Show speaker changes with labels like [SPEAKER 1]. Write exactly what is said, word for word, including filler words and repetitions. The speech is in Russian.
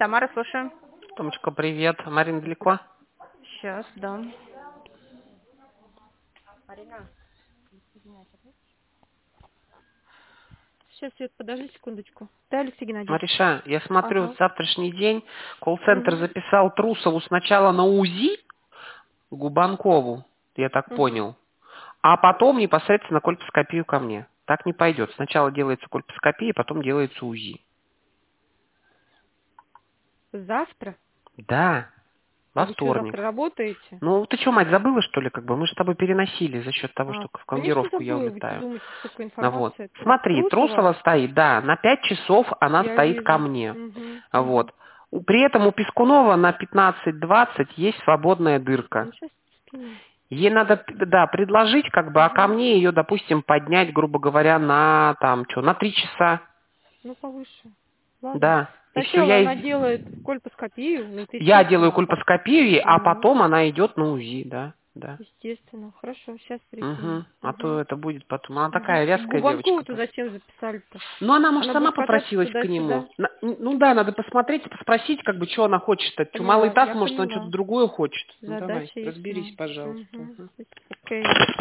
[SPEAKER 1] Тамара, слушаю.
[SPEAKER 2] Томочка, привет. Марина далеко?
[SPEAKER 1] Сейчас, да. Сейчас, Свет, подожди секундочку. Да, Алексей Геннадьевич?
[SPEAKER 2] Мариша, я смотрю,
[SPEAKER 1] Ага.
[SPEAKER 2] завтрашний день колл-центр
[SPEAKER 1] Угу.
[SPEAKER 2] записал Трусову сначала на УЗИ, Губанкову, я так
[SPEAKER 1] Угу.
[SPEAKER 2] понял, а потом непосредственно кольпоскопию ко мне. Так не пойдет. Сначала делается кольпоскопия, потом делается УЗИ.
[SPEAKER 1] Завтра?
[SPEAKER 2] Да,
[SPEAKER 1] А
[SPEAKER 2] во
[SPEAKER 1] вы что,
[SPEAKER 2] вторник.
[SPEAKER 1] завтра работаете?
[SPEAKER 2] Ну, ты что, мать, забыла, что ли, как бы? Мы же с тобой переносили за счет того,
[SPEAKER 1] А,
[SPEAKER 2] что в
[SPEAKER 1] конечно,
[SPEAKER 2] командировку я
[SPEAKER 1] забыла. Вы что
[SPEAKER 2] улетаю.
[SPEAKER 1] думаете, столько
[SPEAKER 2] Ну вот.
[SPEAKER 1] информации? Это
[SPEAKER 2] Смотри,
[SPEAKER 1] Трусова?
[SPEAKER 2] Трусова стоит, да, на пять часов она
[SPEAKER 1] Я
[SPEAKER 2] стоит ко
[SPEAKER 1] вижу.
[SPEAKER 2] мне.
[SPEAKER 1] Угу.
[SPEAKER 2] А
[SPEAKER 1] Угу.
[SPEAKER 2] вот. У- При этом у Пескунова на пятнадцать двадцать есть свободная дырка.
[SPEAKER 1] Ну, сейчас скину.
[SPEAKER 2] Ей надо, да, предложить, как бы, а ко
[SPEAKER 1] Угу.
[SPEAKER 2] мне ее, допустим, поднять, грубо говоря, на, там, что, на три часа.
[SPEAKER 1] Ну, повыше. Ладно.
[SPEAKER 2] Да. И все,
[SPEAKER 1] Сначала
[SPEAKER 2] я,
[SPEAKER 1] она
[SPEAKER 2] из-
[SPEAKER 1] делает кольпоскопию, ну, это
[SPEAKER 2] я делаю
[SPEAKER 1] естественно. А потом...
[SPEAKER 2] кольпоскопию, ей, а
[SPEAKER 1] Ну,
[SPEAKER 2] потом она идет на УЗИ, да, да.
[SPEAKER 1] естественно. Хорошо, сейчас перекину.
[SPEAKER 2] Угу. А
[SPEAKER 1] Угу.
[SPEAKER 2] то это будет потом. Она
[SPEAKER 1] Угу.
[SPEAKER 2] такая вязкая девочка.
[SPEAKER 1] Губанкову-то зачем записали-то?
[SPEAKER 2] Ну, она, может,
[SPEAKER 1] Она
[SPEAKER 2] сама
[SPEAKER 1] будет кататься
[SPEAKER 2] попросилась к нему.
[SPEAKER 1] туда-сюда.
[SPEAKER 2] На- Ну да, надо посмотреть, спросить, как бы, что она хочет. Что, малый
[SPEAKER 1] Поняла,
[SPEAKER 2] таз,
[SPEAKER 1] я
[SPEAKER 2] может, он что-то
[SPEAKER 1] поняла.
[SPEAKER 2] другое хочет. Ну, давай,
[SPEAKER 1] Задача
[SPEAKER 2] разберись,
[SPEAKER 1] ясна.
[SPEAKER 2] пожалуйста.
[SPEAKER 1] Угу.
[SPEAKER 2] Мгм.
[SPEAKER 1] Окей.